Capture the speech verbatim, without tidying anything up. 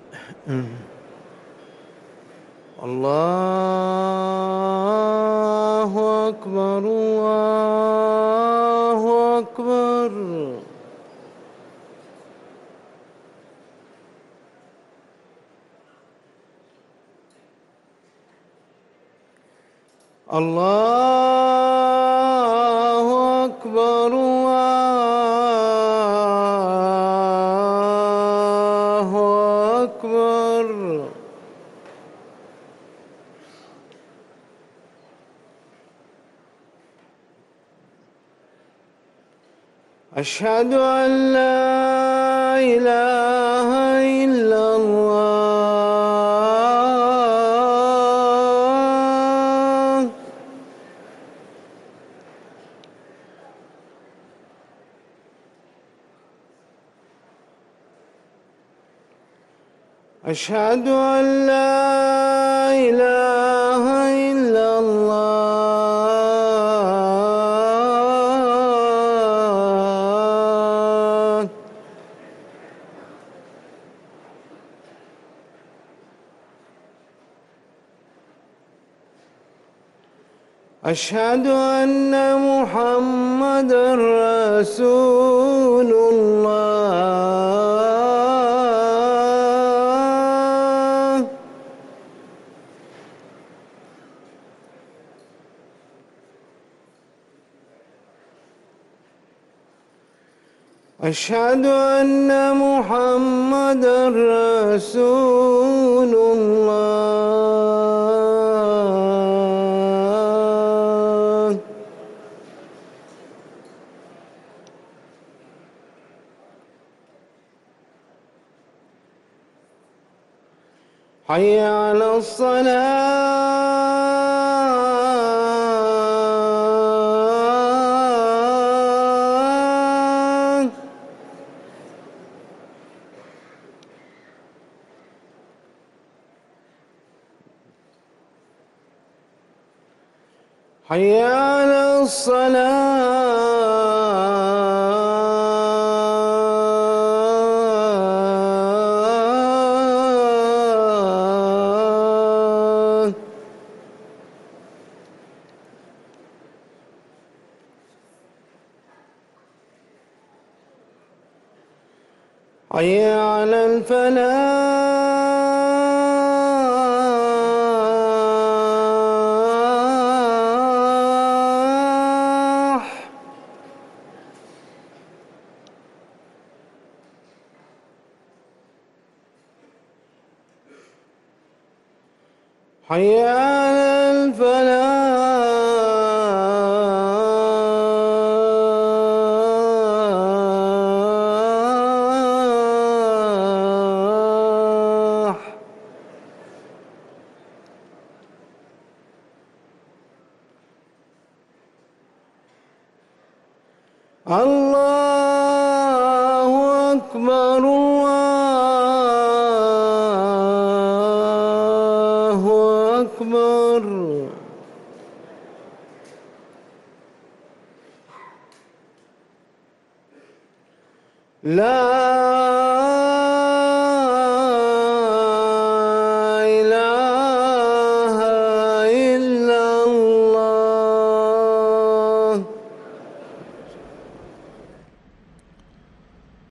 الله أكبر الله أكبر. الله أكبر الله أكبر. أشهد أن لا إله إلا الله. أشهد أن لا إله إلا الله. أشهد أن محمدًا رسول الله. أشهد أن محمدًا رسول الله. حي على الصلاة. حي على الصلاة. حي على الفلاح. حي على الفلاح. الله أكبر الله أكبر. لا